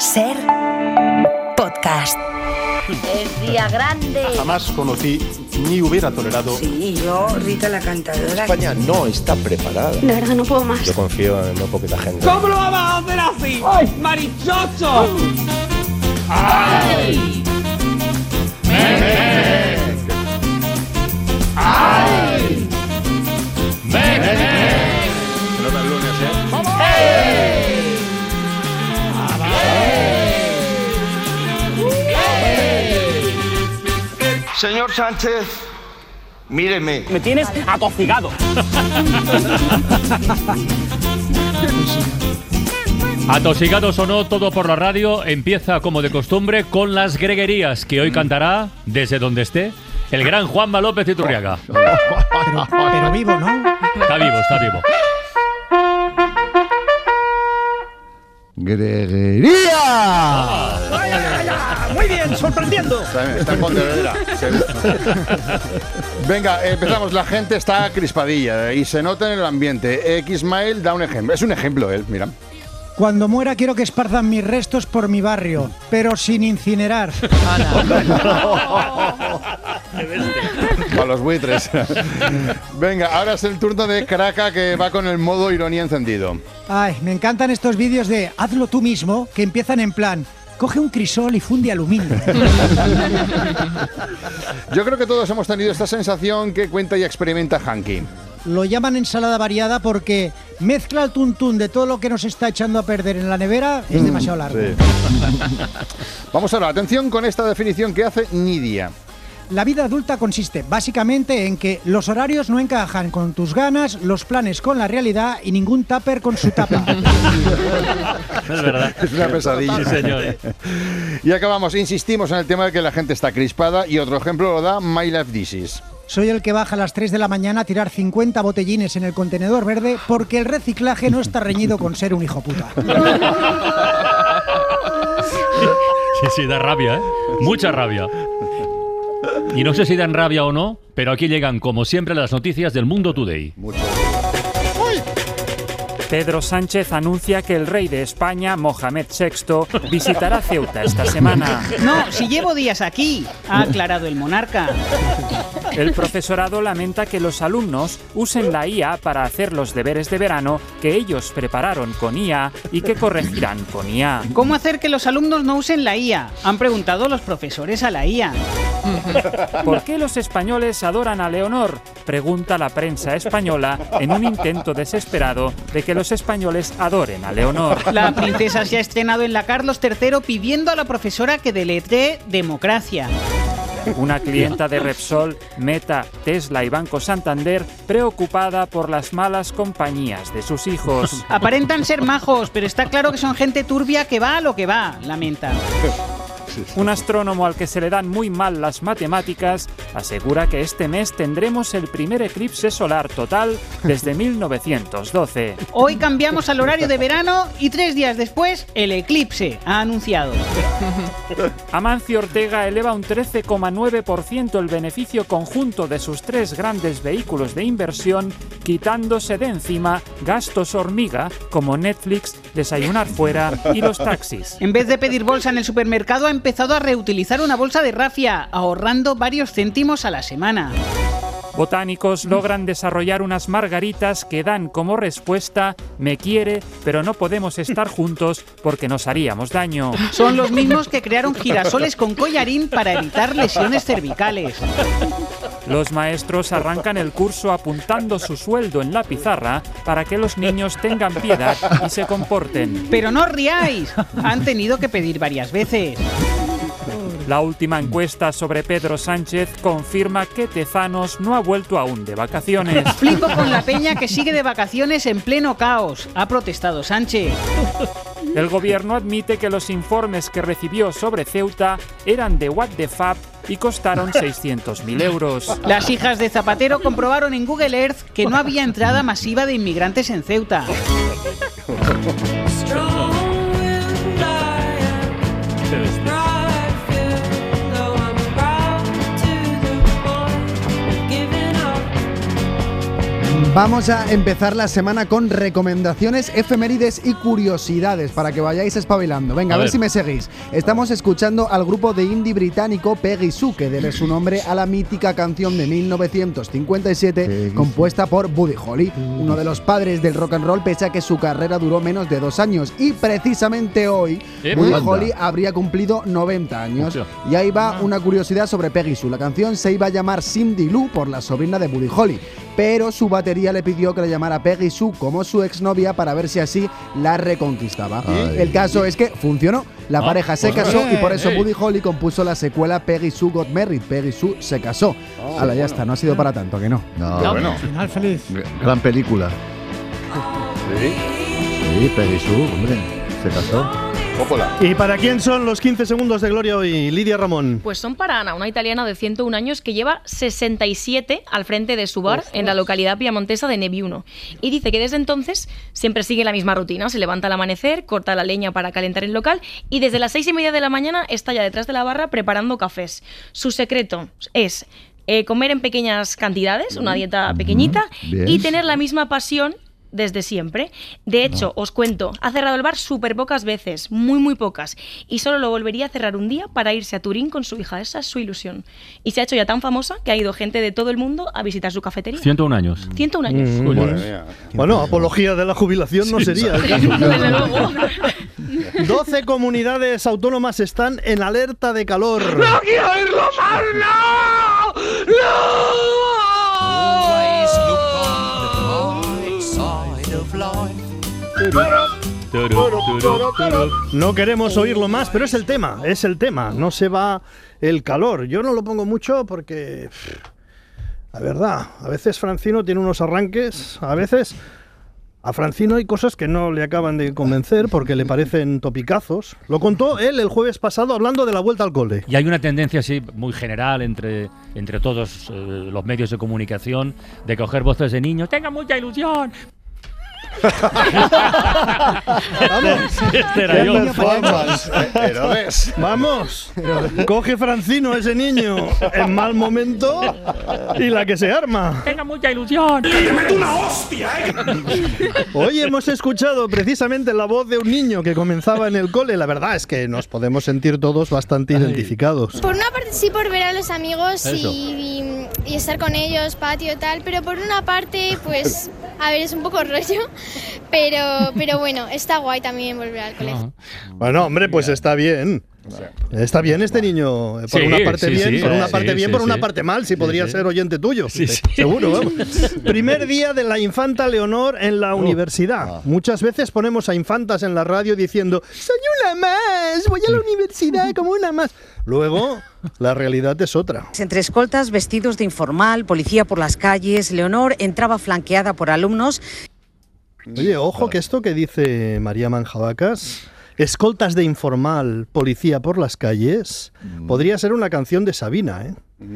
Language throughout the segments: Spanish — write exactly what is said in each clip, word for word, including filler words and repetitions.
Ser podcast. Es día grande. Jamás conocí ni hubiera tolerado. Sí, yo, Rita la cantadora. España no está preparada. De verdad, no puedo más. Yo confío en muy poquita gente. ¿Cómo lo vamos a hacer así? ¡Ay, marichocho! ¡Ay! ¡Mec! ¡Ay! ¡Mec! Se nota el lunes, ¿eh? ¡Vamos! ¡Hey! Señor Sánchez, míreme. Me tienes atosigado. Atosigados o no, todo por la radio empieza como de costumbre con las greguerías que hoy cantará, desde donde esté, el gran Juanma López Iturriaga. Pero, pero vivo, ¿no? Está vivo, está vivo. ¡Greguería! Ah. ¡Ay, ay, ay! Muy bien, sorprendiendo. Está, está en Pontevedra. Venga, empezamos. La gente está crispadilla y se nota en el ambiente. X-Mail da un ejemplo. Es un ejemplo él, mira. Cuando muera quiero que esparzan mis restos por mi barrio, pero sin incinerar. Para los buitres. Venga, ahora es el turno de Kraka, que va con el modo ironía encendido. Ay, me encantan estos vídeos de hazlo tú mismo, que empiezan en plan coge un crisol y funde aluminio. Yo creo que todos hemos tenido esta sensación que cuenta y experimenta Hanky. Lo llaman ensalada variada porque mezcla el tuntún de todo lo que nos está echando a perder en la nevera, es demasiado largo. Sí. Vamos ahora, atención con esta definición que hace Nidia. La vida adulta consiste básicamente en que los horarios no encajan con tus ganas, los planes con la realidad y ningún tupper con su tapa. Es verdad. Es una pesadilla. Sí, señor. Y acabamos, insistimos en el tema de que la gente está crispada y otro ejemplo lo da My Life This Is. Soy el que baja a las tres de la mañana a tirar cincuenta botellines en el contenedor verde porque el reciclaje no está reñido con ser un hijo puta. Sí, sí, da rabia, ¿eh? Mucha rabia. Y no sé si dan rabia o no, pero aquí llegan, como siempre, las noticias del Mundo Today. Mucho. Pedro Sánchez anuncia que el rey de España, Mohamed sexto, visitará Ceuta esta semana. No, si llevo días aquí, ha aclarado el monarca. El profesorado lamenta que los alumnos usen la I A para hacer los deberes de verano que ellos prepararon con I A y que corregirán con I A. ¿Cómo hacer que los alumnos no usen la I A? Han preguntado los profesores a la I A. ¿Por qué los españoles adoran a Leonor? Pregunta la prensa española en un intento desesperado de que los españoles adoren a Leonor. La princesa se ha estrenado en la Carlos tercero pidiendo a la profesora que deletree democracia. Una clienta de Repsol, Meta, Tesla y Banco Santander preocupada por las malas compañías de sus hijos. Aparentan ser majos, pero está claro que son gente turbia que va a lo que va, lamenta. Un astrónomo al que se le dan muy mal las matemáticas asegura que este mes tendremos el primer eclipse solar total desde mil novecientos doce. Hoy cambiamos al horario de verano y tres días después el eclipse, ha anunciado. Amancio Ortega eleva un trece coma nueve por ciento el beneficio conjunto de sus tres grandes vehículos de inversión, quitándose de encima gastos hormiga como Netflix, desayunar fuera y los taxis. En vez de pedir bolsa en el supermercado, ha empezado a reutilizar una bolsa de rafia, ahorrando varios céntimos a la semana. Botánicos logran desarrollar unas margaritas que dan como respuesta "me quiere, pero no podemos estar juntos porque nos haríamos daño". Son los mismos que crearon girasoles con collarín para evitar lesiones cervicales. Los maestros arrancan el curso apuntando su sueldo en la pizarra para que los niños tengan piedad y se comporten. Pero no os riáis, han tenido que pedir varias veces. La última encuesta sobre Pedro Sánchez confirma que Tezanos no ha vuelto aún de vacaciones. Flipo con la peña que sigue de vacaciones en pleno caos, ha protestado Sánchez. El gobierno admite que los informes que recibió sobre Ceuta eran de What the Fuck y costaron seiscientos mil euros. Las hijas de Zapatero comprobaron en Google Earth que no había entrada masiva de inmigrantes en Ceuta. Vamos a empezar la semana con recomendaciones, efemérides y curiosidades para que vayáis espabilando. Venga, a, a ver. ver si me seguís. Estamos escuchando al grupo de indie británico Peggy Sue, que debe su nombre a la mítica canción de mil novecientos cincuenta y siete Peggy compuesta por Buddy Holly, uno de los padres del rock and roll, pese a que su carrera duró menos de dos años. Y precisamente hoy, ¿Eh? Buddy Holly habría cumplido noventa años. Hostia. Y ahí va una curiosidad sobre Peggy Sue. La canción se iba a llamar Cindy Lou por la sobrina de Buddy Holly, pero su batería le pidió que le llamara Peggy Sue como su exnovia para ver si así la reconquistaba. Ay. El caso es que funcionó. La ah, pareja se pues casó eh, y por eso eh. Buddy Holly compuso la secuela Peggy Sue Got Married. Peggy Sue se casó. Oh, Ala, ya bueno. está, no ha sido para tanto, ¿que no? No, no bueno. Final feliz. Gran película. Sí. Sí, Peggy Sue, hombre, se casó. Coppola. ¿Y para quién son los quince segundos de gloria hoy, Lidia Ramón? Pues son para Ana, una italiana de ciento uno años que lleva sesenta y siete al frente de su bar Ostras. en la localidad piamontesa de Nebbiuno. Y dice que desde entonces siempre sigue la misma rutina. Se levanta al amanecer, corta la leña para calentar el local y desde las seis y media de la mañana está ya detrás de la barra preparando cafés. Su secreto es eh, comer en pequeñas cantidades, una dieta pequeñita, Bien. y tener la misma pasión desde siempre. De hecho, no. os cuento, ha cerrado el bar súper pocas veces, muy muy pocas, y solo lo volvería a cerrar un día para irse a Turín con su hija. Esa es su ilusión. Y se ha hecho ya tan famosa que ha ido gente de todo el mundo a visitar su cafetería. ciento uno años. ciento uno años. Mm, bueno, bueno, apología de la jubilación no sí, sería. Sí, desde luego. doce comunidades autónomas están en alerta de calor. ¡No quiero oírlo más! ¡No! ¡No! No queremos oírlo más, pero es el tema, es el tema. No se va el calor. Yo no lo pongo mucho porque, la verdad, a veces Francino tiene unos arranques, a veces a Francino hay cosas que no le acaban de convencer porque le parecen topicazos. Lo contó él el jueves pasado hablando de la vuelta al cole. Y hay una tendencia así muy general entre, entre todos eh, los medios de comunicación de coger voces de niños. ¡Tenga mucha ilusión! Vamos, este era yo. Herodes. Vamos, coge Francino ese niño en mal momento y la que se arma. Tenga mucha ilusión. ¡Que te meto una hostia, eh! Hoy hemos escuchado precisamente la voz de un niño que comenzaba en el cole. La verdad es que nos podemos sentir todos bastante Ay. identificados. Por una parte sí, por ver a los amigos y, y, y estar con ellos, patio y tal, pero por una parte, pues, a ver, es un poco rollo. Pero, pero bueno, está guay también volver al colegio. Bueno, hombre, pues está bien. Está bien este niño. Por sí, una parte sí, bien, sí, por una parte sí, bien, sí, por una sí. parte mal, si sí, podría sí. ser oyente tuyo. Sí, sí. Seguro, vamos. Primer día de la infanta Leonor en la oh. universidad. Ah. Muchas veces ponemos a infantas en la radio diciendo soy una más, voy a la universidad como una más. Luego, la realidad es otra. Entre escoltas, vestidos de informal, policía por las calles, Leonor entraba flanqueada por alumnos. Oye, ojo que esto que dice María Manjabacas, escoltas de informal, policía por las calles, mm. podría ser una canción de Sabina, ¿eh?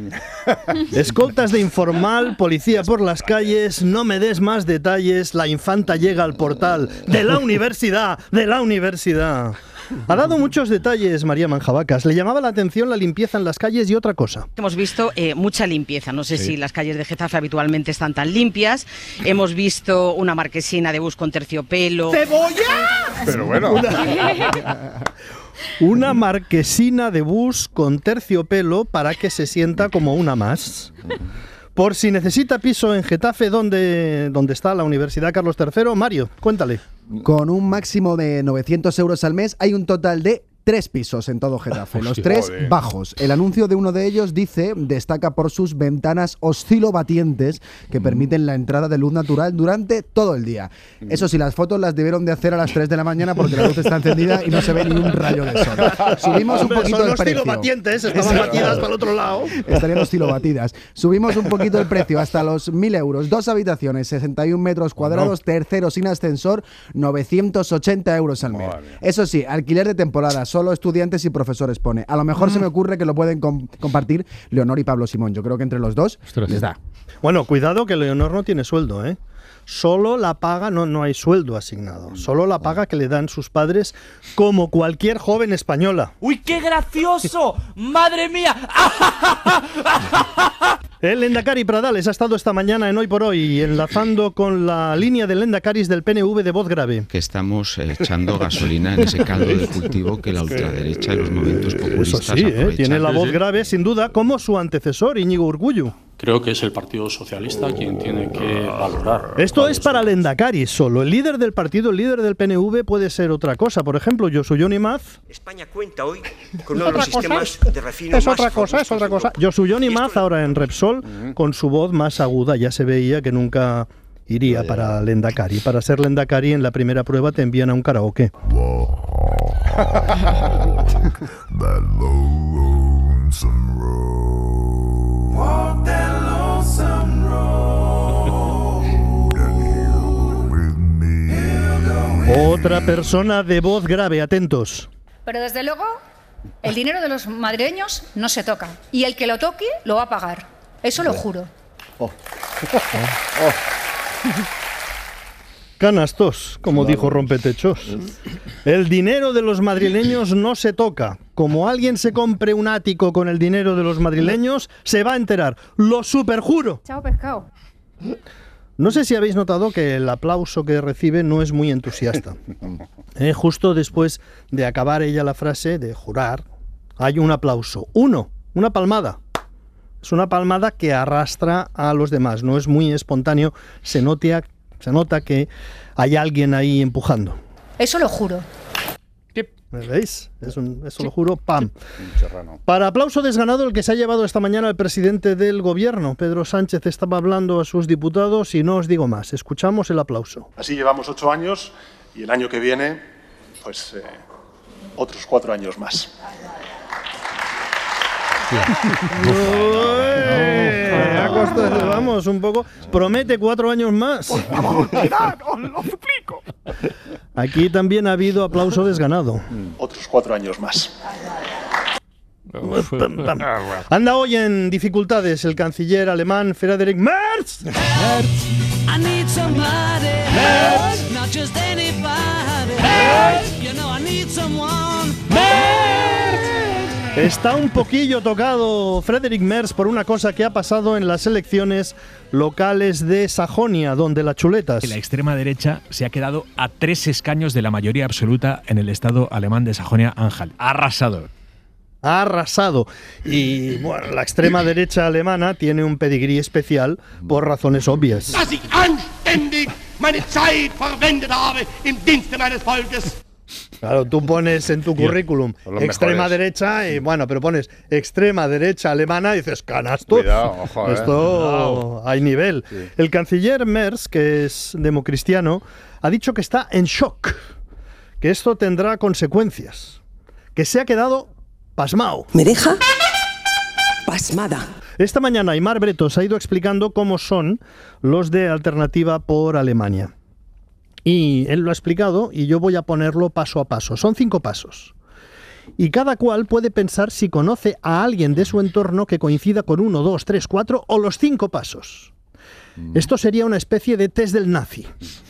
Escoltas de informal, policía por las calles, no me des más detalles, la infanta llega al portal de la universidad, de la universidad. Ha dado muchos detalles María Manjabacas. Le llamaba la atención la limpieza en las calles y otra cosa. Hemos visto eh, mucha limpieza. No sé sí. si las calles de Getafe habitualmente están tan limpias. Hemos visto una marquesina de bus con terciopelo. ¡Cebolla! Pero bueno. Una, una marquesina de bus con terciopelo para que se sienta como una más. Por si necesita piso en Getafe, donde, donde está la Universidad Carlos tercero, Mario, cuéntale. Con un máximo de novecientos euros al mes hay un total de tres pisos en todo Getafe, los tres Joder. bajos. El anuncio de uno de ellos dice, destaca por sus ventanas oscilobatientes que permiten la entrada de luz natural durante todo el día. Eso sí, las fotos las debieron de hacer a las tres de la mañana porque la luz está encendida y no se ve ni un rayo de sol. Subimos un poquito Son el precio. Oscilobatientes, estaban batidas para el otro lado. Estarían oscilobatidas. Subimos un poquito el precio hasta los mil euros. Dos habitaciones, sesenta y un metros cuadrados, no. tercero sin ascensor, novecientos ochenta euros al mes. Eso sí, alquiler de temporada, solo estudiantes y profesores pone. A lo mejor mm. se me ocurre que lo pueden com compartir Leonor y Pablo Simón. Yo creo que entre los dos Ostras. les da. Bueno, cuidado que Leonor no tiene sueldo, ¿eh? Solo la paga, no, no hay sueldo asignado, solo la paga que le dan sus padres como cualquier joven española. ¡Uy, qué gracioso! ¡Madre mía! El Lendakari Pradales ha estado esta mañana en Hoy por Hoy, enlazando con la línea de Lendakaris del P N V de voz grave. Que estamos echando gasolina en ese caldo de cultivo que la ultraderecha en los momentos populistas Eso sí, ¿eh? Tiene la voz sí, sí. grave, sin duda, como su antecesor, Íñigo Urkullu. Creo que es el Partido Socialista quien tiene que valorar. Esto es para Lendakari solo. El líder del partido, el líder del P N V, puede ser otra cosa. Por ejemplo, Josu Jon Imaz. España cuenta hoy con uno de los sistemas de refino Es más otra cosa, es otra cosa. Josu Jon Imaz, ahora en Repsol, con su voz más aguda. Ya se veía que nunca iría para Lendakari. Para ser Lendakari, en la primera prueba te envían a un karaoke. Walk that lonesome road. Otra persona de voz grave, atentos. Pero desde luego, el dinero de los madrileños no se toca. Y el que lo toque, lo va a pagar. Eso lo juro. Oh. Oh. Canastos, como dijo Rompetechos. El dinero de los madrileños no se toca. Como alguien se compre un ático con el dinero de los madrileños, se va a enterar. ¡Lo superjuro! Chao, pescado. No sé si habéis notado que el aplauso que recibe no es muy entusiasta. Eh, justo después de acabar ella la frase de jurar, hay un aplauso. Uno, una palmada. Es una palmada que arrastra a los demás. No es muy espontáneo. Se nota, se nota que hay alguien ahí empujando. Eso lo juro. ¿Me veis? Es un, eso lo juro, ¡pam! Para aplauso desganado el que se ha llevado esta mañana el presidente del gobierno. Pedro Sánchez estaba hablando a sus diputados y no os digo más. Escuchamos el aplauso. Así llevamos ocho años y el año que viene, pues eh, otros cuatro años más. Vamos, un poco. Promete cuatro años más. Por favor, cuidad, os lo suplico. Aquí también ha habido aplauso desganado. Otros cuatro años más. Anda hoy en dificultades el canciller alemán Friedrich Merz. Está un poquillo tocado Friedrich Merz por una cosa que ha pasado en las elecciones locales de Sajonia, donde las chuletas. La extrema derecha se ha quedado a tres escaños de la mayoría absoluta en el estado alemán de Sajonia-Anhalt. Arrasador. Ha arrasado. Y bueno, la extrema derecha alemana tiene un pedigrí especial por razones obvias. Dass ich anständig meine Zeit verwendet habe im Dienste meines Volkes. Claro, tú pones en tu currículum extrema mejores. derecha y bueno, pero pones extrema derecha alemana y dices, canasto. Cuidado, ojo, Esto eh. hay nivel. Sí. El canciller Merz, que es democristiano, ha dicho que está en shock, que esto tendrá consecuencias, que se ha quedado pasmao. ¿Me deja? Pasmada. Esta mañana Aimar Bretos ha ido explicando cómo son los de Alternativa por Alemania. Y él lo ha explicado y yo voy a ponerlo paso a paso. Son cinco pasos. Y cada cual puede pensar si conoce a alguien de su entorno que coincida con uno, dos, tres, cuatro o los cinco pasos. Mm. Esto sería una especie de test del nazi.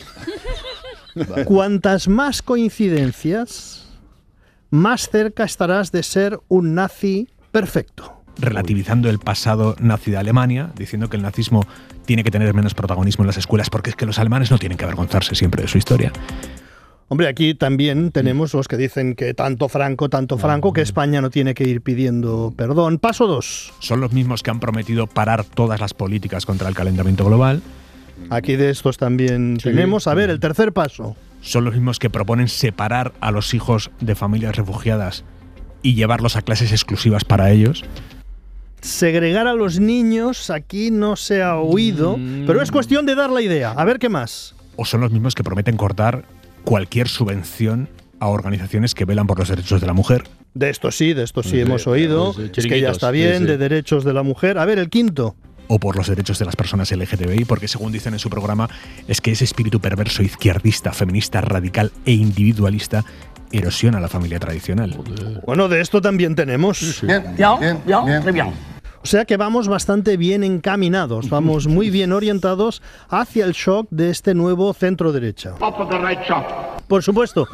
Vale. Cuantas más coincidencias, más cerca estarás de ser un nazi perfecto. Relativizando el pasado nazi de Alemania, diciendo que el nazismo tiene que tener menos protagonismo en las escuelas porque es que los alemanes no tienen que avergonzarse siempre de su historia. Hombre, aquí también tenemos los que dicen que tanto Franco, tanto Franco, que España no tiene que ir pidiendo perdón. Paso dos. Son los mismos que han prometido parar todas las políticas contra el calentamiento global. Aquí de estos también sí. tenemos. A ver, el tercer paso. Son los mismos que proponen separar a los hijos de familias refugiadas y llevarlos a clases exclusivas para ellos. Segregar a los niños aquí no se ha oído, mm. pero es cuestión de dar la idea. A ver qué más. O son los mismos que prometen cortar cualquier subvención a organizaciones que velan por los derechos de la mujer. De esto sí, de esto sí, sí hemos oído. Sí, es que ya está bien, sí, sí. de derechos de la mujer. A ver, el quinto. O por los derechos de las personas L G T B I, porque según dicen en su programa, es que ese espíritu perverso, izquierdista, feminista, radical e individualista erosiona la familia tradicional. Bueno, de esto también tenemos. Bien, bien, bien, bien, bien. bien. O sea que vamos bastante bien encaminados, vamos muy bien orientados hacia el shock de este nuevo centro derecha. Por supuesto,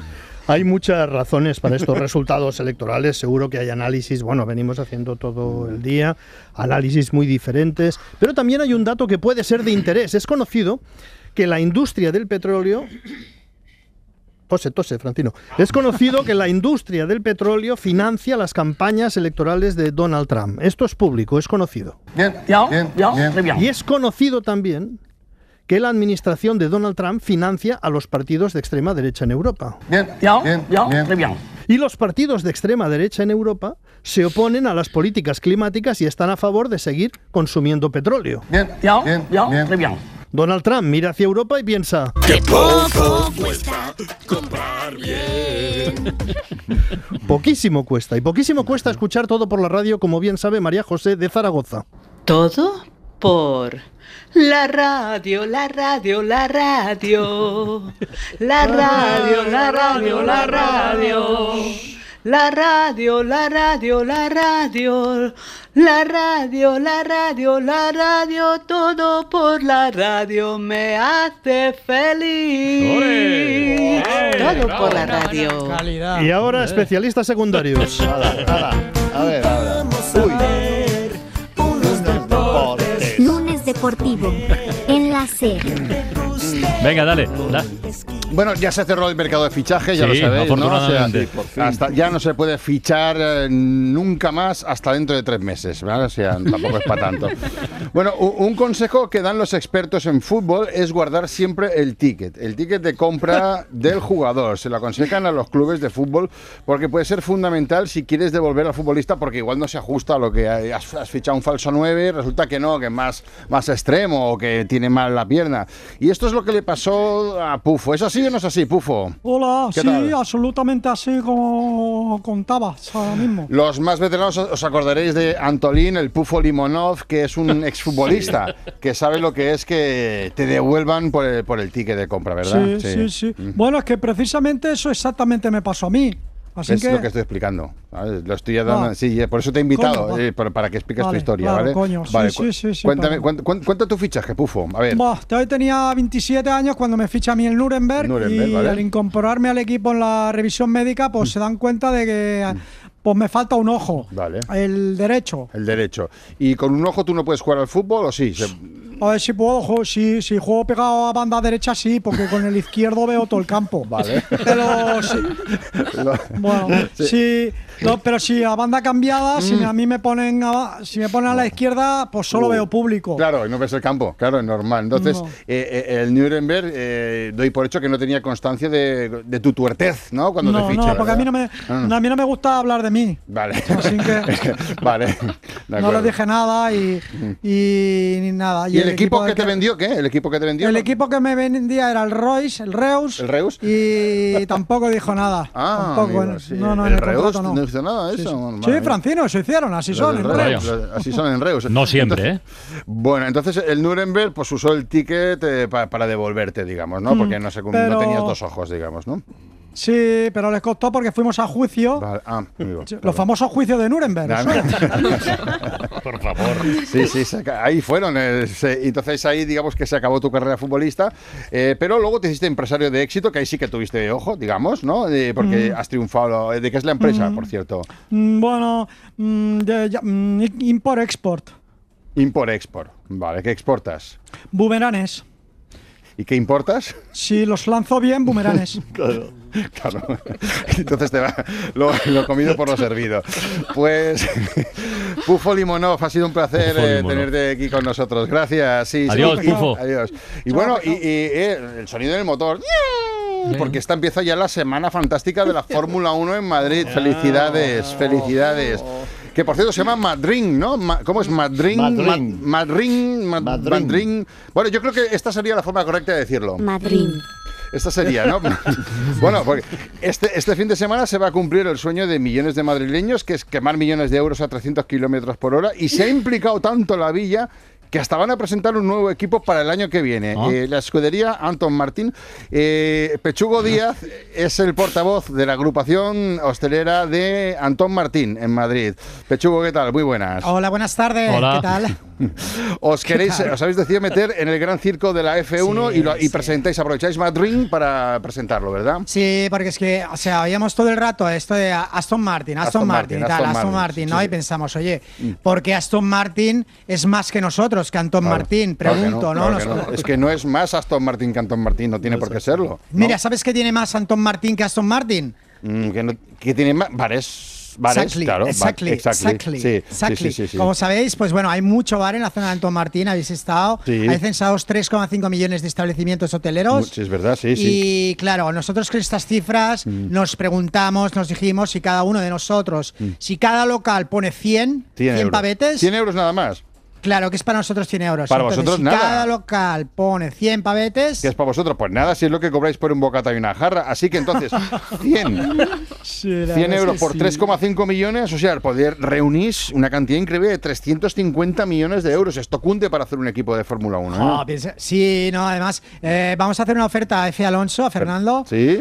Hay muchas razones para estos resultados electorales. Seguro que hay análisis, bueno, venimos haciendo todo el día, análisis muy diferentes, pero también hay un dato que puede ser de interés. Es conocido que la industria del petróleo... Tose, tose, Francino. Es conocido que la industria del petróleo financia las campañas electorales de Donald Trump. Esto es público, es conocido. Bien, bien, bien, bien. Y es conocido también que la administración de Donald Trump financia a los partidos de extrema derecha en Europa. Bien, bien, bien, bien. Y los partidos de extrema derecha en Europa se oponen a las políticas climáticas y están a favor de seguir consumiendo petróleo. Bien, bien, bien, bien. Donald Trump mira hacia Europa y piensa: ¡qué poco cuesta comprar bien! Poquísimo cuesta, y poquísimo cuesta escuchar todo por la radio, como bien sabe María José de Zaragoza. Todo por la radio, la radio, la radio. La radio, la radio, la radio. La radio, la radio, la radio. La radio, la radio, la radio. Todo por la radio me hace feliz. ¡Olé! Todo Bravo, por la bravo, radio. Calidad. Y ahora especialistas secundarios. Nada, nada. A ver, ahora. Uy. Lunes Deportivo en la SER. Venga, dale. Da. Bueno, ya se cerró el mercado de fichaje, ya Sí, lo sabéis, ¿no? O sea, afortunadamente. hasta, ya no se puede fichar eh, nunca más hasta dentro de tres meses, ¿vale? O sea, tampoco es para tanto. Bueno, u- un consejo que dan los expertos en fútbol es guardar siempre el ticket, el ticket de compra del jugador. Se lo aconsejan a los clubes de fútbol porque puede ser fundamental si quieres devolver al futbolista, porque igual no se ajusta a lo que hay. has, has fichado un falso nueve, resulta que no, que es más, más extremo o que tiene mal la pierna. Y esto es lo que le pasó a Pufo. ¿Es así o no es así, Pufo? Hola, ¿Qué sí, tal? absolutamente así como contabas ahora mismo. Los más veteranos os acordaréis de Antolín, el Pufo Limonov, que es un exfutbolista que sabe lo que es que te devuelvan por el, por el ticket de compra, ¿verdad? Sí, sí, sí. Mm. Bueno, es que precisamente eso exactamente me pasó a mí. Así Es que... lo que estoy explicando. ¿Vale? Lo estoy dando, Ah. sí, por eso te he invitado, Coño, va. eh, para, para que expliques Vale, tu historia, claro, ¿vale? coño, sí, Vale, sí, cu- sí, sí, Cuéntame, para- cuént- cuént- cuenta tu fichaje, Pufo. A ver. Buah, yo tenía veintisiete años cuando me ficha a mí el Nuremberg, Nuremberg, y vale. al incorporarme al equipo en la revisión médica, pues se dan cuenta de que pues me falta un ojo, Vale. el derecho. El derecho. ¿Y con un ojo tú no puedes jugar al fútbol o sí? Se- A ver si puedo, jo- si, si juego pegado a banda derecha sí, porque con el izquierdo veo todo el campo. Vale. Pero sí, bueno, Sí. sí, no, pero si a banda cambiada, si Mm. me- a mí me ponen a, si me ponen a la izquierda, pues solo Uh, veo público. Claro, y no ves el campo, claro, es normal. Entonces, No. eh, eh, el Nuremberg, eh, doy por hecho que no tenía constancia de, de tu tuertez, ¿no? Cuando no, te ficha. no, porque a mí no me, Ah. a mí no me gusta hablar de mí. Vale. Así que vale. de no acuerdo. les dije nada y, y ni nada. ¿Y el, equipo, del que te vendió qué? ¿El equipo que te vendió? El no? equipo que me vendía era el Reus, el Reus. ¿El Reus? Y tampoco dijo nada. Ah, tampoco, amigo, en- sí. no, no, el en el Reus contrato no. no hizo nada de Sí, eso. sí. Madre Sí, mía. Francino, se hicieron, así Los son, del en Reus, Reus. los- Así son en Reus. No siempre, Entonces- Bueno, entonces el Nuremberg pues usó el ticket eh, pa- para devolverte, digamos, ¿no? Mm, Porque no, se, no pero- tenías dos ojos, digamos, ¿no? Sí, pero les costó porque fuimos a juicio. Vale, ah, amigo, Los famosos juicios de Nuremberg. Nah, ¿suena? Por favor. Sí, sí, se aca- ahí fueron. eh, se- entonces ahí digamos que se acabó tu carrera futbolista, eh, pero luego te hiciste empresario de éxito, que ahí sí que tuviste ojo, digamos, ¿no? Eh, porque Mm. has triunfado. ¿De qué es la empresa, Mm. por cierto? Mm, Bueno, mm, de- ya- mm, import-export. Import-export. Vale, ¿qué exportas? Bumeranes. ¿Y qué importas? Si los lanzo bien, bumeranes. Claro, claro. Entonces te va lo, lo comido por lo servido. Pues, Pufo Limonov, ha sido un placer Pufo eh, Limonov. tenerte aquí con nosotros. Gracias. Sí, sí. Adiós, Y- Pufo. Adiós. Y bueno, y, y, eh, el sonido del motor. Porque esta empieza ya la semana fantástica de la Fórmula uno en Madrid. Felicidades, felicidades. Que por cierto se llama Madrin, ¿no? Ma- ¿Cómo es Madrin? Madrin. Ma- Madrin, Mad- Madrin. Madrin. Bueno, yo creo que esta sería la forma correcta de decirlo. Madrid. Esta sería, ¿no? Bueno, porque este, este fin de semana se va a cumplir el sueño de millones de madrileños, que es quemar millones de euros a trescientos kilómetros por hora, y se ha implicado tanto la villa que hasta van a presentar un nuevo equipo para el año que viene. Ah. Eh, la escudería Anton Martín. Eh, Pechugo Díaz es el portavoz de la agrupación hostelera de Anton Martín en Madrid. Pechugo, ¿qué tal? Muy buenas. Hola, buenas tardes. Hola. ¿Qué tal? Os queréis, os habéis decidido meter en el gran circo de la F uno Sí, y, lo, y sí. presentáis, aprovecháis Madrid para presentarlo, ¿verdad? Sí, porque es que, o sea, oíamos todo el rato esto de Aston Martin, Aston, Aston Martin, Martin, y tal, Aston Aston Martin, Martin, sí, ¿no? sí. Y pensamos, oye, ¿por qué Aston Martin es más que nosotros, que Aston Claro, Martin? claro que Pregunto, ¿no? claro que Nos- no. Es que no es más Aston Martin que Aston Martin, no tiene por qué serlo. ¿no? Mira, ¿sabes qué tiene más Aston Martin que Aston Martin? Mm, que, no- que tiene más bares, bares, Exactly, claro. ba- exactly, exactly, Sí, exactly. sí, sí, sí, sí. Como sabéis, pues bueno, hay mucho bar en la zona de Aston Martin, habéis estado. Sí. Hay censados tres coma cinco millones de establecimientos hoteleros. Sí, es verdad, sí, sí. Y claro, nosotros con estas cifras nos preguntamos, nos dijimos si cada uno de nosotros, si cada local pone cien, cien cien euros. pavetes, cien euros nada más. claro que es para nosotros cien euros. Para Entonces, vosotros si nada. cada local pone cien pavetes, ¿Qué es para vosotros? Pues nada, si es lo que cobráis por un bocata y una jarra. Así que entonces, cien. cien euros por tres coma cinco millones, o sea, poder reunís una cantidad increíble de trescientos cincuenta millones de euros. Esto cunde para hacer un equipo de Fórmula uno. ¿eh? Oh, piensa- sí, no, además, eh, vamos a hacer una oferta a F. Alonso, a Fernando. Sí.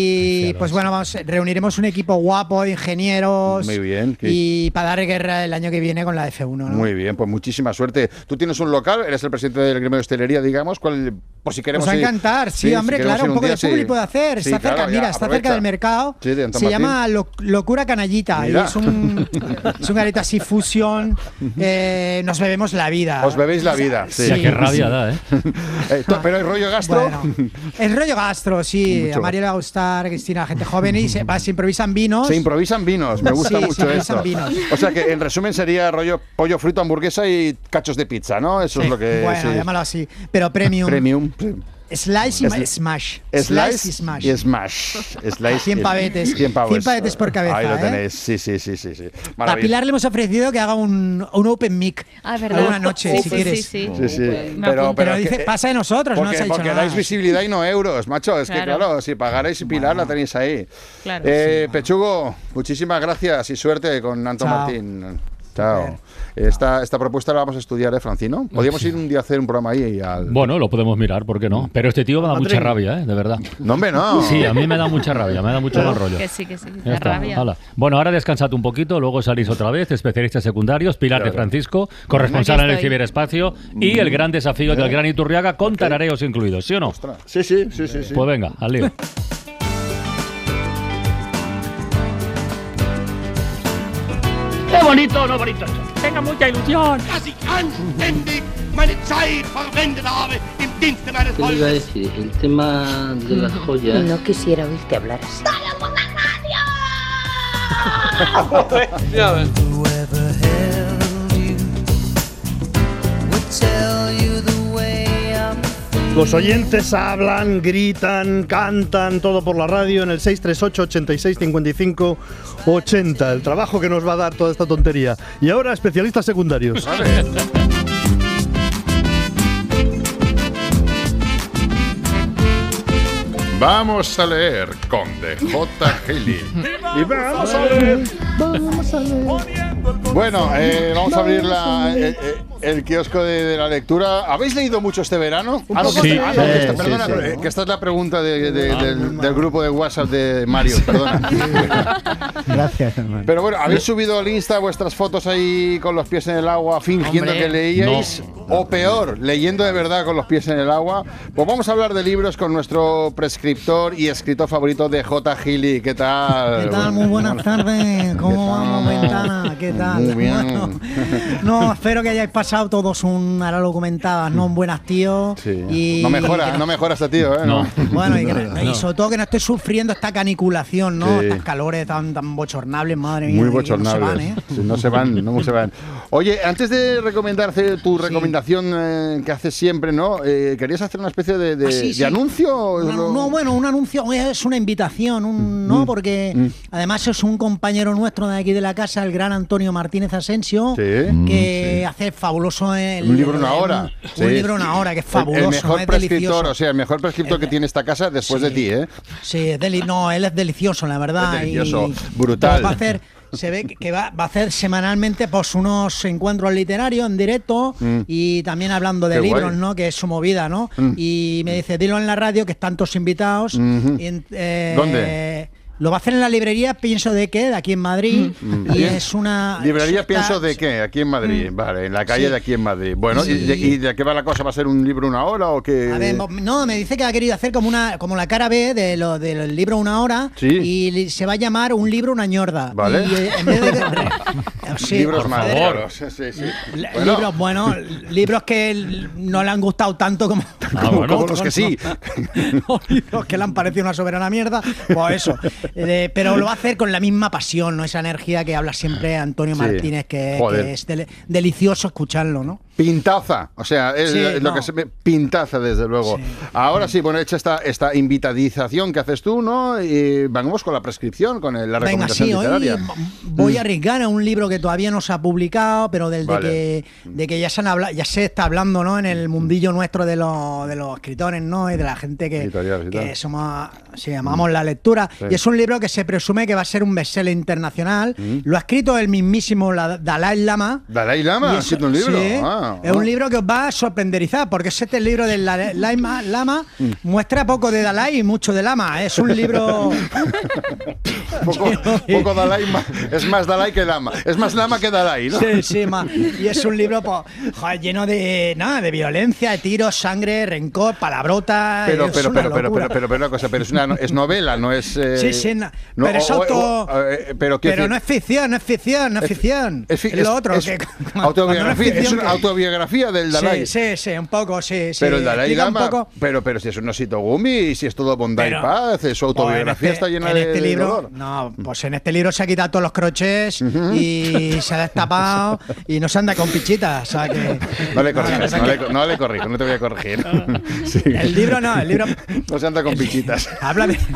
Y pues bueno, vamos, reuniremos un equipo guapo de ingenieros. Muy bien. que- Y para dar guerra el año que viene con la F uno, ¿no? Muy bien, pues muchísima suerte. Tú tienes un local, eres el presidente del gremio de hostelería, digamos. ¿Cuál, pues si queremos Os va a ir- encantar, sí, si hombre, queremos claro, ir un poco día, de público sí. puede hacer. Sí, Está cerca, claro, ya, mira, está cerca aprovecha. del mercado. Sí, de Anton Se Martín. llama Lo- Locura Canallita. Mira. Y es un, es un garito así fusión. Eh, nos bebemos la vida. Os bebéis la vida. Sí. Ya, qué rabia da, ¿eh? Eh, to- pero el rollo gastro. Bueno, el rollo gastro, sí. Mucho. A Mario le va a gustar, a Cristina, gente joven. Y se, va, se improvisan vinos. Se improvisan vinos, me gusta Sí, se mucho improvisan esto. vinos. O sea que en resumen sería rollo pollo frito, hamburguesa y cachos de pizza, ¿no? Eso es lo que. Bueno, sí. llámalo así. Pero premium. Premium. Slice y Sli- smash. Slice y smash. y smash. Slice cien y- pavetes. cien pavos. cien pavetes por cabeza, Ahí lo ¿eh? tenéis. Sí, sí, sí, sí. sí. A Maravilloso. Pilar le hemos ofrecido que haga un, un open mic. Ah, ¿verdad? Alguna noche, Sí, si sí, quieres. sí, Sí, sí. Me Pero, apunto. pero, Pero es dice, que- pasa de nosotros, no porque, se ha dicho porque nada. dais visibilidad y no euros, macho. Es que Claro. claro, si pagarais y Pilar la tenéis ahí. Claro. Eh, Pechugo, muchísimas gracias y suerte con Anton Chao. Martín. Chao. Esta, esta propuesta la vamos a estudiar, ¿eh, Francino? Podríamos ir un día a hacer un programa ahí al... Bueno, lo podemos mirar, ¿por qué no? Pero este tío me da mucha rabia, ¿eh? De verdad. No, hombre, no. Sí, a mí me da mucha rabia, me da mucho mal rollo. Que sí, que sí. Ya La está, rabia. hala. Bueno, ahora descansad un poquito, luego salís otra vez, especialistas secundarios, Pilar de Claro. Francisco, corresponsal Aquí en el estoy. ciberespacio y el gran desafío del gran Iturriaga con tarareos incluidos, ¿sí o no? Sí, sí, sí, sí. sí. Pues venga, al lío. ¡Qué bonito, no bonito esto! Tenga mucha ilusión. Dass ich anständig meine Zeit verwendet habe im Dienste meines ¿Qué le iba a Volkes. decir? El tema de las joyas. No quisiera oírte hablar así. Los oyentes hablan, gritan, cantan, todo por la radio en el seis tres ocho, ochenta y seis, cincuenta y cinco, ochenta. El trabajo que nos va a dar toda esta tontería. Y ahora, especialistas secundarios. Vamos a leer con D J Gili. Y vamos a leer. Vamos a leer. Bueno, eh, vamos a abrir la, eh, eh, el kiosco de, de la lectura. ¿Habéis leído mucho este verano? Ah, no, Sí, que, ah, no, sí, que esta- sí, perdona, sí. eh, que esta es la pregunta de- de- del, del grupo de WhatsApp de Mario, perdona. Gracias, hermano. Pero bueno, ¿habéis subido al Insta vuestras fotos ahí con los pies en el agua fingiendo Hombre, que leíais? O peor, leyendo de verdad con los pies en el agua. Pues vamos a hablar de libros con nuestro prescriptor y escritor favorito de J. Gili. ¿Qué tal? ¿Qué tal? Muy buenas tardes. ¿Cómo vamos, Ventana? ¿Qué tal? Muy bien. Bueno, no, espero que hayáis pasado todos un, ahora lo comentabas, ¿no? Un buenas tíos. Sí. Y No mejora, que no mejora este tío, ¿eh? No. Bueno, y, que- No. y sobre todo que no estés sufriendo esta caniculación, ¿no? Sí. Estas calores tan, tan bochornables, madre mía. Muy que no se bochornables. van, ¿eh? Sí, no se van, no se van. Oye, antes de recomendarte tu recomendación eh, que haces siempre, ¿no? Eh, ¿Querías hacer una especie de, de- Ah, sí, de sí. anuncio? Una- no, bueno, un anuncio es una invitación, un, ¿no? Porque Mm. además es un compañero nuestro de aquí de la casa, el gran Antonio Martínez Asensio, Sí. que hace fabuloso el, Un libro en el- una hora. Un, Sí. un libro en una hora, que es El- fabuloso, El mejor ¿no? Es prescriptor, delicioso. o sea, el mejor prescriptor que tiene esta casa después de ti, ¿eh? Sí, es deli- no, él es delicioso, la verdad. Es delicioso, y- brutal. pero Va a hacer, se ve que va, va a hacer semanalmente pues unos encuentros literarios en directo Mm. y también hablando de Qué libros, guay. ¿no? Que es su movida, ¿no? Mm. Y me dice, dilo en la radio que están todos invitados. Ujú. Y en- eh, ¿Dónde? Lo va a hacer en la librería Pienso de qué, de aquí en Madrid. Mm, y bien. es una. Librería está- Pienso de qué, aquí en Madrid. Mm. Vale, en la calle Sí. de aquí en Madrid. Bueno, Sí. ¿y, de, ¿y de qué va la cosa? ¿Va a ser un libro una hora o qué? A ver, no, me dice que ha querido hacer como una como la cara B de lo del libro Una Hora. Sí. Y li- se va a llamar Un libro, una ñorda. Vale. Y, eh, en vez de. Sí, Libros por más favor. raros. Sí, sí, sí. Li- Bueno, Libros, bueno, libros que l- no le han gustado tanto como, como, como como los que sí. o libros que le han parecido una soberana mierda, pues eso. Eh, pero lo va a hacer con la misma pasión, ¿no? Esa energía que habla siempre Antonio Sí. Martínez, que, Joder. que es del- delicioso escucharlo, ¿no? Pintaza, o sea, es Sí, lo no. que se me pintaza desde luego. Ahora sí, bueno, hecha esta, esta invitadización que haces tú, ¿no? Y vamos con la prescripción, con el- la Venga, recomendación sí, hoy literaria. voy a arriesgar a un libro que todavía no se ha publicado, pero del Vale. de que, de que ya se han habla- ya se está hablando, ¿no? En el mundillo nuestro de los, de los escritores, ¿no? Y de la gente que, Editoriales y que tal. somos, sí, amamos la lectura. Sí. Y es un libro que se presume que va a ser un bestseller internacional. Lo ha escrito el mismísimo la- Dalai Lama. Dalai Lama, Y ha es- escrito un libro. sí, Ah, es ah. un libro que os va a sorprenderizar, porque este libro del Dalai Lama muestra poco de Dalai y mucho de Lama. Es un libro. Poco, poco Dalai, ma- es más Dalai que Lama. Es más Lama que Dalai, ¿no? Sí, sí, ma. Y es un libro pues, joder, lleno de nada, de violencia, de tiros, sangre, rencor, palabrotas. Pero, es pero, una pero, pero, locura. pero, pero, pero una cosa, pero es una es novela, no es. eh, Sí, sí, na- no, pero es o- o- auto- o- eh, pero, quiero Pero decir, no es ficción, no es ficción, no es, Es- ficción. es fi- Es lo es- otro. es que, autobiografía, cuando no es una que- autobiografía del Dalai. Sí, sí, sí, un poco, sí. sí. Pero el Dalai Explica un Lama, poco- pero, pero si es un osito gumi y si es todo bondad Pero- y paz, eh, su autobiografía Pues en está este- llena en de, este de libro, dolor. no, pues en este libro se ha quitado todos los crochets y se ha destapado y no se anda con pichitas. O sea que. No le corrijas, pasa no, que- le, no le corrijo, no te voy a corregir. Sí. El libro no, el libro. No se anda con pichitas. Habla de.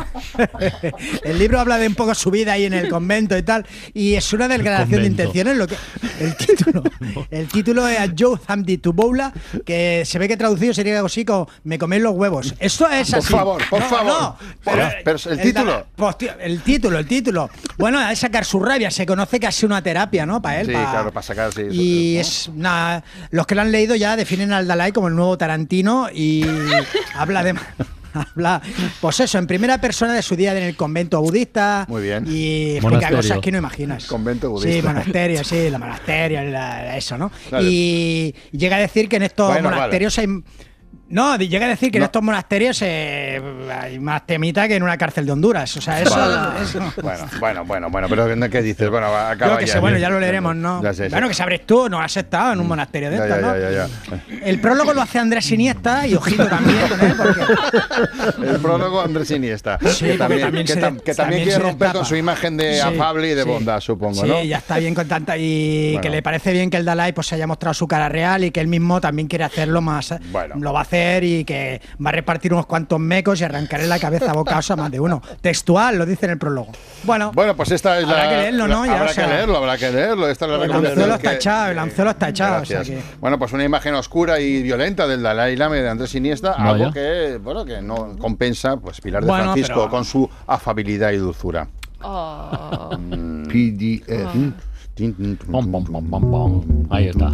El libro habla de un poco su vida ahí en el convento y tal. Y es una declaración de convento. intenciones. Lo que, el título. El título es A Joe Hamdi Tuboula, que se ve que traducido sería algo así como Me coméis los huevos. Esto es Por así. favor, por No, favor. no, Pero- pero el título. da- pues, tío, el título, el título. Bueno, es sacar su rabia. Se conoce que ha sido una terapia, ¿no? Para él. Sí, pa- claro, para sacar, sí. Y ¿no? es una. Los que lo han leído ya definen al Dalai como el nuevo Tarantino y habla de. Habla, pues eso, en primera persona de su día en el convento budista. Muy bien. Y explica Monasterio. cosas que no imaginas. Convento budista. Sí, monasterio, sí, la monasterio, la- eso, ¿no? Claro. Y llega a decir que en estos Bueno, monasterios hay. No, llega a decir que No. en estos monasterios eh, hay más temita que en una cárcel de Honduras. O sea, eso. Vale. eso- Bueno, bueno, bueno, bueno, pero ¿qué dices? Bueno, va, acaba Yo que ya. sé, bueno, bien. ya lo leeremos, ¿no? Ya sé, sí. Bueno, que sabréis tú, no has estado en un monasterio de Ya, estos, ya, ¿no? ya, ya, ya. El prólogo lo hace Andrés Iniesta y ojito también con él, porque El prólogo Andrés Iniesta. Sí, que porque también, también que se tam- de- que también también quiere se romper destapa. con su imagen de Sí, afable y de sí. bondad, supongo, sí, ¿no? ya está bien con tanta y Bueno. que le parece bien que el Dalai pues se haya mostrado su cara real y que él mismo también quiere hacerlo más. Bueno. Lo va a hacer y que va a repartir unos cuantos mecos y arrancarle la cabeza a bocaos a más de uno. Textual, lo dice en el prólogo. Bueno, Bueno, pues esta es Habrá la. que leerlo, ¿no? la- Ya, habrá o sea, que leerlo, habrá que leerlo. Esta es la el recomendación anzuelo está que- echado, el anzuelo está echado. O sea Gracias. que, Bueno, pues una imagen oscura y violenta del Dalai Lama y de Andrés Iniesta, Vaya. algo que, bueno, que no compensa, pues Pilar de Bueno, Francisco pero- con su afabilidad y dulzura. Oh. P D F. Pom, pom, pom, pom, pom. Ahí está.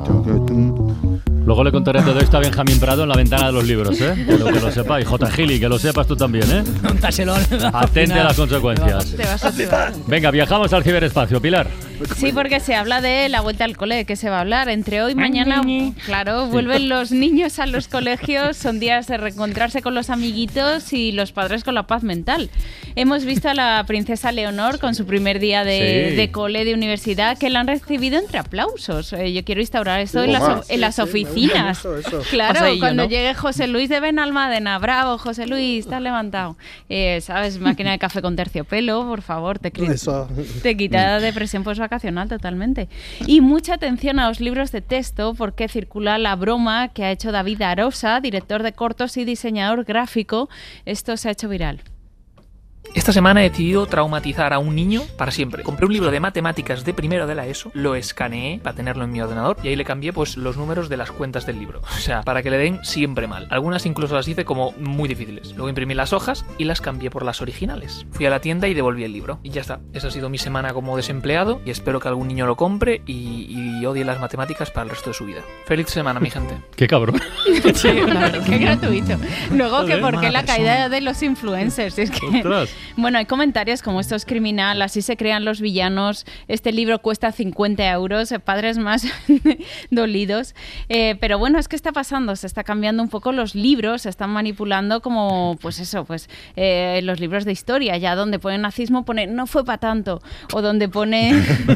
Luego le contaré todo esto a Benjamín Prado en la ventana de los libros, ¿eh? Pero que lo sepa. Y J. Gili, que lo sepas tú también, ¿eh? Contáselo. Atente a las consecuencias. Te vas a flipar. Venga, viajamos al ciberespacio, Pilar. Sí, porque se habla de la vuelta al cole, que se va a hablar. Entre hoy y mañana, claro, vuelven los niños a los colegios, son días de reencontrarse con los amiguitos y los padres con la paz mental. Hemos visto a la princesa Leonor con su primer día de, Sí. de cole, de universidad, que la han recibido entre aplausos. Eh, yo quiero instaurar esto en las, Toma. of- en las oficinas. Eso, eso. Claro, Pasadillo, cuando ¿no? llegue José Luis de Benalmádena, bravo, José Luis, estás levantado. Eh, ¿Sabes? Máquina de café con terciopelo, por favor, te, cri- Eso. te quita depresión postvacacional totalmente. Y mucha atención a los libros de texto porque circula la broma que ha hecho David Arosa, director de cortos y diseñador gráfico. Esto se ha hecho viral. Esta semana he decidido traumatizar a un niño para siempre. Compré un libro de matemáticas de primero de la ESO, lo escaneé para tenerlo en mi ordenador y ahí le cambié pues los números de las cuentas del libro. O sea, para que le den siempre mal. Algunas incluso las hice como muy difíciles. Luego imprimí las hojas y las cambié por las originales. Fui a la tienda y devolví el libro. Y ya está. Esa ha sido mi semana como desempleado y espero que algún niño lo compre y, y odie las matemáticas para el resto de su vida. Feliz semana, mi gente. Qué cabrón. Sí, claro, qué gratuito. Luego que Joder, por qué mala la persona. caída de los influencers. Es que Ostras. Bueno, hay comentarios como esto es criminal, así se crean los villanos, este libro cuesta cincuenta euros, padres más dolidos. Eh, pero bueno, es que está pasando, se está cambiando un poco los libros, se están manipulando como, pues eso, pues eh, los libros de historia, ya donde pone nazismo pone no fue para tanto, o donde pone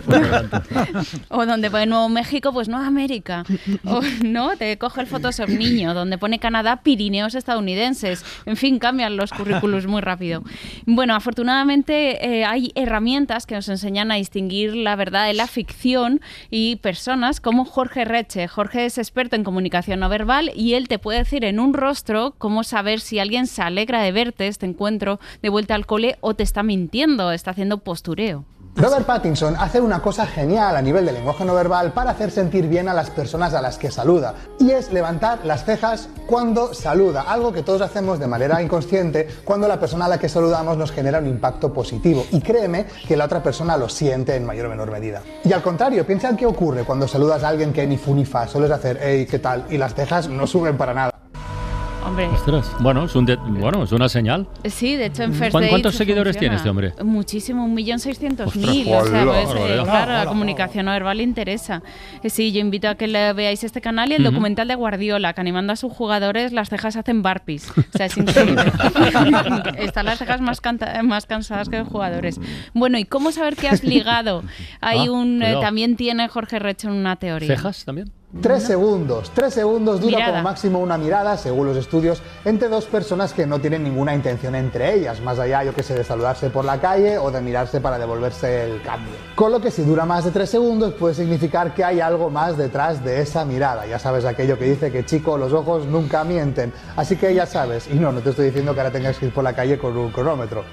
o donde pone Nuevo México, pues no América, o no, te coge el Photoshop niño, donde pone Canadá, Pirineos estadounidenses, en fin, cambian los currículos muy rápido. Bueno, afortunadamente eh, hay herramientas que nos enseñan a distinguir la verdad de la ficción y personas como Jorge Reche. Jorge es experto en comunicación no verbal y él te puede decir en un rostro cómo saber si alguien se alegra de verte, este encuentro de vuelta al cole, o te está mintiendo, está haciendo postureo. Robert Pattinson hace una cosa genial a nivel de lenguaje no verbal para hacer sentir bien a las personas a las que saluda, y es levantar las cejas cuando saluda, algo que todos hacemos de manera inconsciente cuando la persona a la que saludamos nos genera un impacto positivo, y créeme que la otra persona lo siente en mayor o menor medida. Y al contrario, piensa en qué ocurre cuando saludas a alguien que ni fu ni fa, sueles hacer hey, ¿qué tal? Y las cejas no suben para nada. Hombre. Ostras, bueno, es un de, bueno, es una señal. Sí, de hecho en First ¿Cuántos Date ¿Cuántos seguidores funciona. tiene este hombre? Muchísimo, un millón seiscientos mil. Ostras, O sea, hola, pues, hola, eh, hola. claro, Hola, la comunicación no verbal le interesa. Eh, Sí, yo invito a que le veáis este canal y el Ujú. documental de Guardiola, que animando a sus jugadores las cejas hacen burpees. O sea, es increíble. Están las cejas más, canta- más cansadas que los jugadores. Bueno, ¿y cómo saber que has ligado? Hay Ah, un, eh, cuidado. también tiene Jorge Reche una teoría. ¿Cejas también? Tres segundos. Tres segundos dura Mirada. como máximo una mirada, según los estudios, entre dos personas que no tienen ninguna intención entre ellas, más allá, yo que sé, de saludarse por la calle o de mirarse para devolverse el cambio. Con lo que si dura más de tres segundos puede significar que hay algo más detrás de esa mirada. Ya sabes aquello que dice que, chico, los ojos nunca mienten. Así que ya sabes, y no, no te estoy diciendo que ahora tengas que ir por la calle con un cronómetro.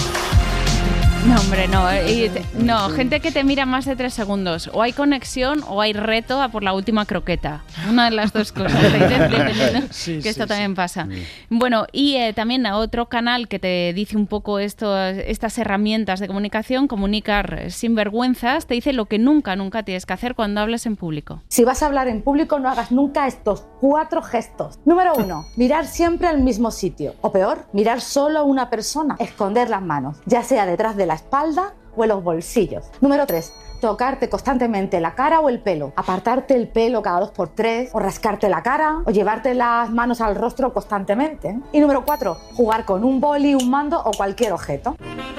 No, hombre, no. eh, y te- no, gente que te mira más de tres segundos. O hay conexión o hay reto a por la última croqueta. Una de las dos cosas. de- de- dependiendo, Sí, que sí, esto sí. también pasa. Bueno, y eh, también a otro canal que te dice un poco esto, estas herramientas de comunicación, comunicar sin vergüenzas, te dice lo que nunca, nunca tienes que hacer cuando hables en público. Si vas a hablar en público, no hagas nunca estos cuatro gestos. Número uno, mirar siempre al mismo sitio. O peor, mirar solo a una persona. Esconder las manos, ya sea detrás de la espalda o en los bolsillos. Número tres, tocarte constantemente la cara o el pelo. Apartarte el pelo cada dos por tres, o rascarte la cara, o llevarte las manos al rostro constantemente. Y número cuatro, jugar con un boli, un mando o cualquier objeto.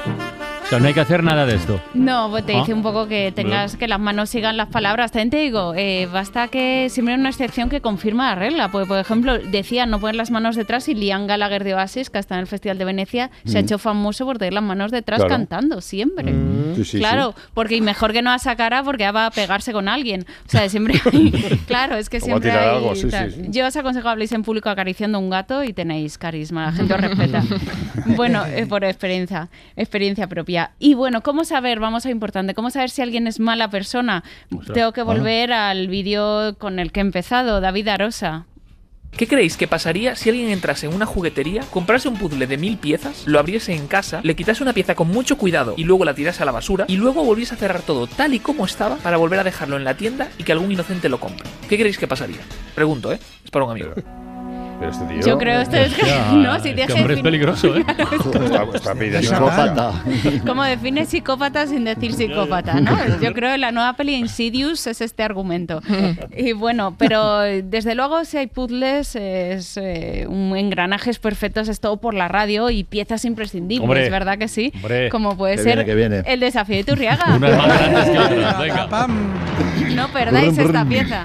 O sea, no hay que hacer nada de esto. No, pues te Ah. dice un poco que tengas que las manos sigan las palabras. También te digo, eh, basta que siempre hay una excepción que confirma la regla. Porque, por ejemplo, decía no poner las manos detrás y Liam Gallagher de Oasis, que está en el Festival de Venecia, se ha Mm. hecho famoso por tener las manos detrás Claro. cantando siempre. Sí, sí, claro, sí. porque y mejor que no a esa cara porque ya va a pegarse con alguien. O sea, siempre claro, es que O va a siempre tirar hay algo, sí, tal. sí, sí. Yo os aconsejo habléis en público acariciando un gato y tenéis carisma, la gente os respeta. Bueno, eh, por experiencia, experiencia propia. Y bueno, ¿cómo saber? Vamos a lo importante, ¿cómo saber si alguien es mala persona? Ostras. Tengo que Ah. volver al vídeo con el que he empezado, David Arosa. ¿Qué creéis que pasaría si alguien entrase en una juguetería, comprase un puzzle de mil piezas, lo abriese en casa, le quitase una pieza con mucho cuidado y luego la tirase a la basura y luego volviese a cerrar todo tal y como estaba para volver a dejarlo en la tienda y que algún inocente lo compre? ¿Qué creéis que pasaría? Pregunto, ¿eh? Es para un amigo. Pero este tío... Yo creo esto es que Hostia, no, si este tienes que hombre es definir- peligroso, ¿eh? Está, está pidiendo Psicópata. ¿Cómo defines psicópata sin decir psicópata, no? Yo creo que la nueva peli Insidious es este argumento. Y bueno, pero desde luego si hay puzzles, es eh, un engranajes perfectos, es todo por la radio y piezas imprescindibles, Hombre, ¿verdad que sí? hombre. Como puede Que ser viene, que viene. el desafío de Iturriaga. Unas más grandes que otras, venga. No perdáis Brum, esta brum. pieza.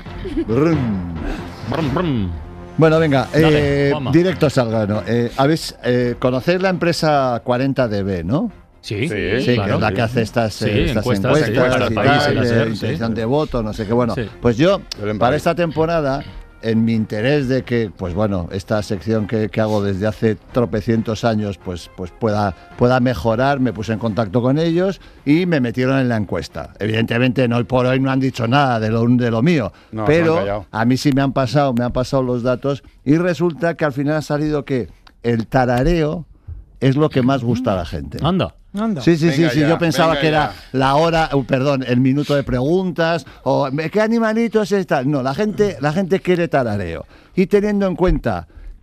Brum, brum. Bueno, venga, Dale, eh, Juanma. directos al grano. Eh, ¿habéis, eh, ¿Conocéis la empresa cuarenta D B, no? Sí, Sí, sí, que claro. es la que hace estas, Sí, eh, estas encuestas, encuestas, sí, para el y país, tal, sí, la de SER, sí. intención de voto, no sé qué. Bueno, Sí. pues yo, El para esta temporada, en mi interés de que, pues bueno, esta sección que, que hago desde hace tropecientos años, pues, pues pueda, pueda mejorar, me puse en contacto con ellos y me metieron en la encuesta. Evidentemente, no, hoy por hoy no han dicho nada de lo, de lo mío, No, se han pero callado. a mí sí me han pasado, me han pasado los datos y resulta que al final ha salido que el tarareo es lo que más gusta a la gente. Anda. Anda. Sí, sí, Venga sí, sí. ya, Yo pensaba venga que era ya. la hora, uh, perdón, el minuto de preguntas o ¿qué animalitos es tal? No, la gente, la gente quiere tarareo. Y teniendo en cuenta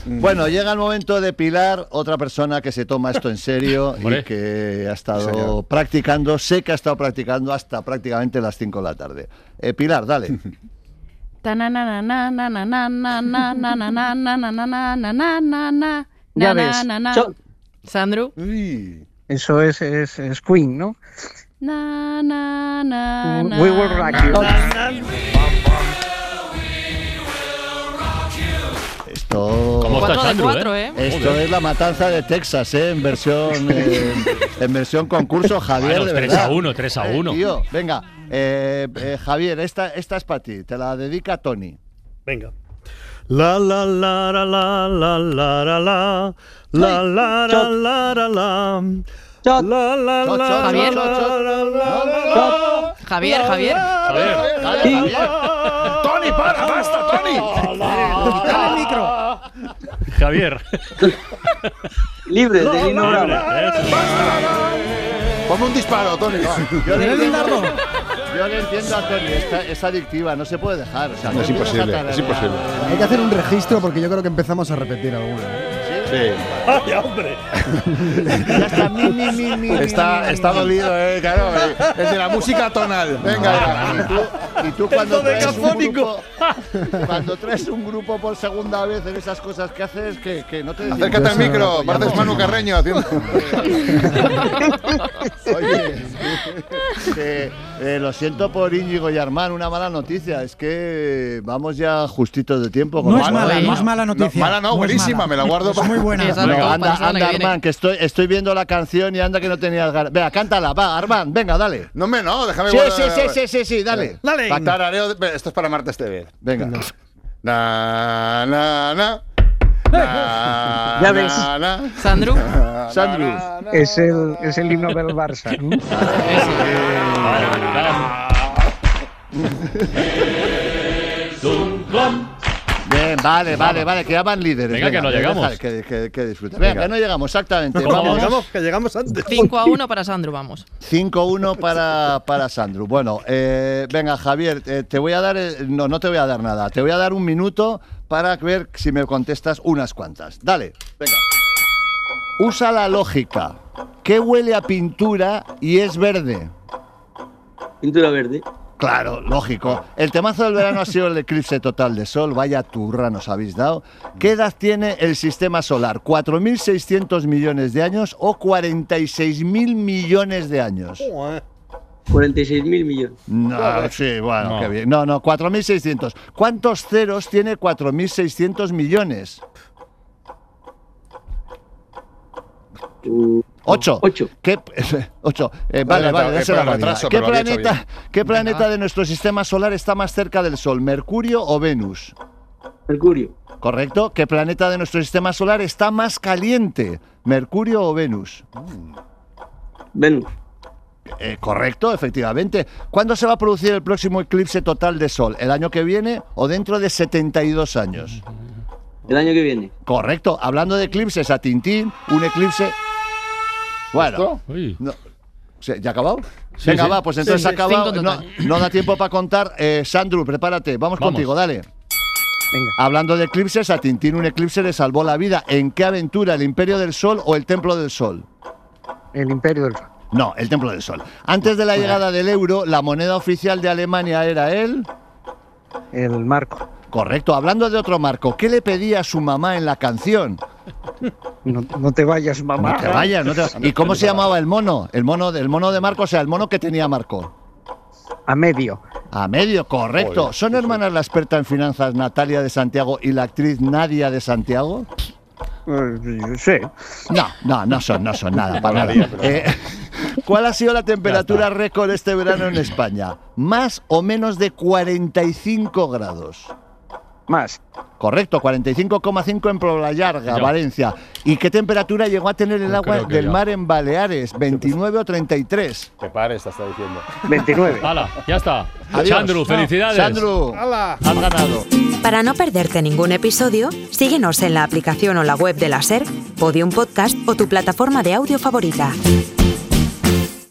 Bueno, llega el momento de Pilar, otra persona que se toma esto en serio y que ha estado Señor. practicando, sé que ha estado practicando hasta prácticamente las cinco de la tarde. Eh, Pilar, dale. Ya ves. Sandro. Eso es, es, es Queen, ¿no? Na, na, na, na, We will rock you. Esto, ¿Cómo está Cuatro de Sandro, cuatro, eh? ¿eh? esto es la matanza de Texas, ¿eh? En versión, eh, en versión concurso, Javier, Bueno, de tres verdad. a uno, tres a Eh, uno. tío, venga, eh, eh, Javier, esta, esta es para ti, te la dedica Tony. Venga. La la la la la la la la la la la la la la la Chot. la la Chot, la chot, Javier. la, chot, chot. la, la, la, Chot. Javier, Javier. Javier. Javier, Javier. Tony, para, basta, Tony. Quítale el micro. Javier. Libre de Lino Libre, Bravo. eso. Ponme un disparo, Tony. va. Yo le ¿Quieres entiendo, darlo? yo le entiendo a Tony, está- es adictiva, no se puede dejar. O sea, No, es empiezas a imposible, tararear. es imposible. Hay que hacer un registro porque yo creo que empezamos a repetir alguna. ¿eh? Sí. ¡Ay, hombre! Ya está, mi, mi, mi, mi, Está, mi, está mi. dolido, eh, claro. eh. Es de la música tonal. Venga, Y ya. tú, y tú cuando Esto de traes un cafónico. grupo, cuando traes un grupo por segunda vez en esas cosas que haces, que, que no te Acércate al micro, pareces Manu Carreño haciendo. Oye, que, eh, lo siento por Íñigo y Armán, una mala noticia. Es que vamos ya justitos de tiempo. con No lo es cual- mala, no es mala noticia. No, mala no, es buenísima, mala. me la guardo Es para- muy buena. Exacto. No, para anda, la semana anda, que viene. Armán, que estoy, estoy viendo la canción y anda que no tenías ganas. Venga, cántala, va, Armán, venga, dale. No me, no, déjame Sí, guardar- sí, sí, sí, sí, sí, dale. Dale. Pa- tarareo de- Esto es para Marta Estevez. Venga. Na, na, na. Na, Ya ves. na, na. Sandro. Na, Sandro. na, na. Es el, es el himno del Barça. ¿no? Bien, vale, vale, vale, que ya van líderes. Venga, que no deja llegamos. Que, que, que disfruten. Venga, que no llegamos, exactamente. Vamos, Vamos. llegamos, que llegamos antes. cinco a uno para Sandro, vamos. cinco uno para, para Sandro. Bueno, eh, venga, Javier, eh, te voy a dar. eh, no, no te voy a dar nada. Te voy a dar un minuto para ver si me contestas unas cuantas. Dale, venga. Usa la lógica. ¿Qué huele a pintura y es verde? Pintura verde. Claro, lógico. El temazo del verano ha sido el eclipse total de sol. Vaya turra nos habéis dado. ¿Qué edad tiene el sistema solar? ¿cuatro mil seiscientos millones de años o cuarenta y seis mil millones de años? cuarenta y seis mil millones. No, sí, bueno, No. qué bien. No, no, cuatro mil seiscientos. ¿Cuántos ceros tiene cuatro mil seiscientos millones? Ocho. Ocho. ¿Qué, ocho. Eh, vale, Adelantado, vale, eh, esa por era la retraso, mía. ¿Qué pero lo había hecho planeta, ¿qué planeta de nuestro sistema solar está más cerca del Sol? ¿Mercurio o Venus? Mercurio. ¿Correcto? ¿Qué planeta de nuestro sistema solar está más caliente? ¿Mercurio o Venus? Venus. Eh, correcto, efectivamente. ¿Cuándo se va a producir el próximo eclipse total de Sol? ¿El año que viene o dentro de setenta y dos años? El año que viene. Correcto. Hablando de eclipses, a Tintín, un eclipse... Bueno, Uy. no, ¿se- ¿ya ha acabado? Sí, Venga, sí. va, pues entonces Sí, ha sí, acabado. cinco No, total. no da tiempo para contar. Eh, Sandro, prepárate. Vamos, Vamos. contigo, dale. Venga. Hablando de eclipses, a Tintín un eclipse le salvó la vida. ¿En qué aventura? ¿El Imperio del Sol o el Templo del Sol? El Imperio del Sol. No, el Templo del Sol. Antes de la llegada del euro, la moneda oficial de Alemania era el... El marco. Correcto. Hablando de otro marco, ¿qué le pedía a su mamá en la canción? No, no te vayas, mamá. No te vayas, no te vayas. ¿Y cómo se llamaba el mono? El mono del mono de Marco, o sea, el mono que tenía Marco. A medio. A medio, correcto. Joder, ¿Son hermanas la experta en finanzas Natalia de Santiago y la actriz Nadia de Santiago? Eh, sí. No, no, no son, no son nada, para nada. Nadia, pero- Eh, ¿Cuál ha sido la temperatura récord este verano en España? ¿Más o menos de cuarenta y cinco grados? Más. Correcto, cuarenta y cinco coma cinco en Poblallarga, Yo. Valencia. ¿Y qué temperatura llegó a tener el Yo agua creo que del yo. mar en Baleares? ¿veintinueve o treinta y tres? Que pares, te está diciendo. veintinueve. Hala, ya está. Adiós. Sandro, felicidades. Sandro, ¡Hala! has ganado. Para no perderte ningún episodio, síguenos en la aplicación o la web de la SER, Podium Podcast o tu plataforma de audio favorita.